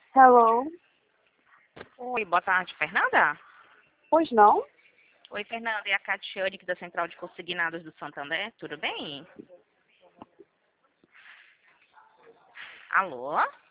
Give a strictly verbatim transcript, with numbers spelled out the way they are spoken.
Hello. Oi, boa tarde, Fernanda? Pois não? Oi, Fernanda, é a Catiane aqui da Central de Consignados do Santander, tudo bem? Alô?